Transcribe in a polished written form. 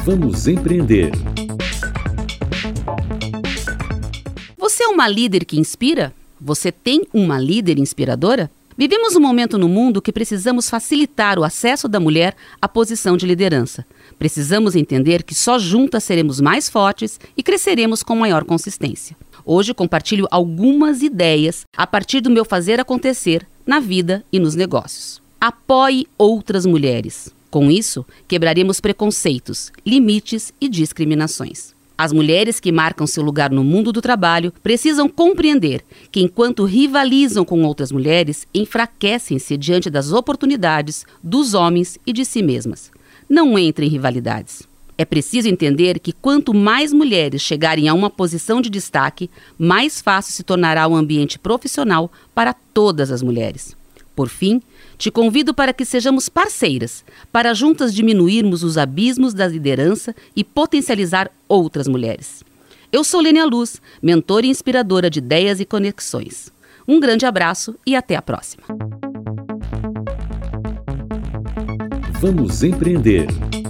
Vamos empreender. Você é uma líder que inspira? Você tem uma líder inspiradora? Vivemos um momento no mundo que precisamos facilitar o acesso da mulher à posição de liderança. Precisamos entender que só juntas seremos mais fortes e cresceremos com maior consistência. Hoje compartilho algumas ideias a partir do meu fazer acontecer na vida e nos negócios. Apoie outras mulheres. Com isso, quebraremos preconceitos, limites e discriminações. As mulheres que marcam seu lugar no mundo do trabalho precisam compreender que, enquanto rivalizam com outras mulheres, enfraquecem-se diante das oportunidades dos homens e de si mesmas. Não entre em rivalidades. É preciso entender que quanto mais mulheres chegarem a uma posição de destaque, mais fácil se tornará o ambiente profissional para todas as mulheres. Por fim, te convido para que sejamos parceiras, para juntas diminuirmos os abismos da liderança e potencializar outras mulheres. Eu sou Lênia Luz, mentora e inspiradora de ideias e conexões. Um grande abraço e até a próxima. Vamos empreender.